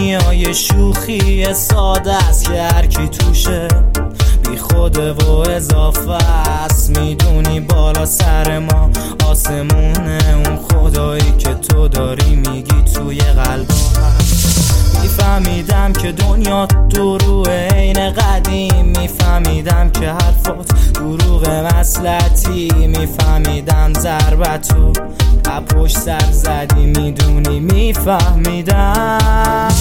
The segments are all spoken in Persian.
دنیای شوخی ساده است که هرکی توشه بی خوده و اضافه است. میدونی بالا سر ما آسمونه، اون خدایی که تو داری میگی توی قلبم هست. میفهمیدم که دنیا دروغه عین قدیم، میفهمیدم که حرفات دروغ مسلطی، میفهمیدم ضربتو پشت سر زدی، میدونی میفهمیدم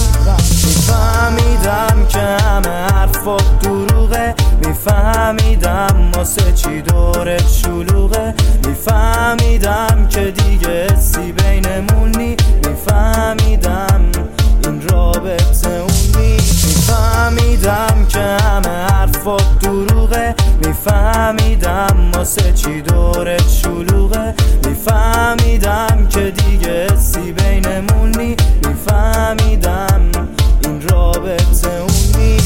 که همه حرفات دروغه، میفهمیدم واسه چی دورت شلوغه، میفهمیدم که دیگه حسی بینمونی، میفهمیدم این رابطه اونی، میفهمیدم که همه حرفات دروغه، میفهمیدم واسه چی دورت شلوغه، میفهمیدم که دیگه حسی بینمونی، میفهمیدم این رابطه اونی.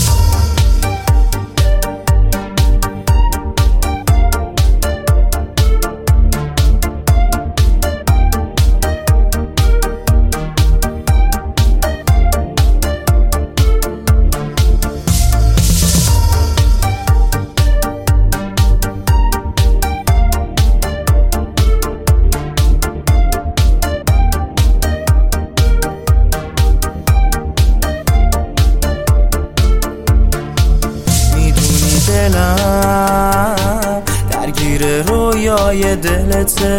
دلم درگیر رویای دلته،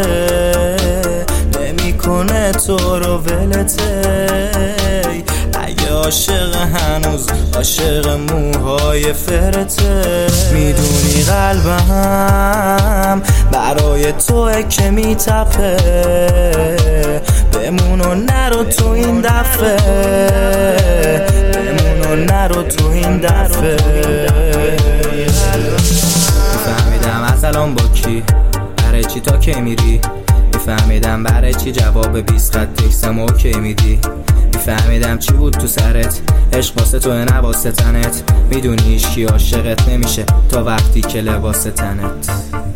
نمیکنه تو رو ولته، اگه عاشق هنوز عاشق موهای فرته، میدونی قلبم برای توه که میتپه، بمون و نرو تو این دفعه، بمون و نرو تو این دفعه. میفهمیدم از الان با کی، برای چی تا کی میری، میفهمیدم برای چی جواب 20 خط تکسم اوکی میدی، میفهمیدم چی بود تو سرت، عشق واسه تو نه واسه تنت، میدونی هیچکی عاشقت نمیشه تا وقتی که لباس تنت.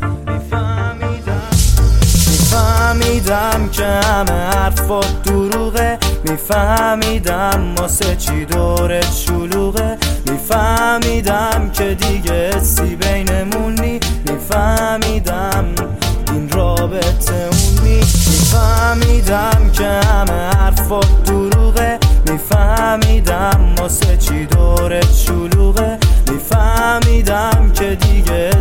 میفهمیدم که همه حرفات دروغه، میفهمیدم واسه چی دورت شلوغه، میفهمیدم که دیگه حسی بینمونی، میفهمیدم این رابطه اونی، میفهمیدم که همه حرفات دروغه، میفهمیدم واسه چی دورت شلوغه، میفهمیدم که دیگه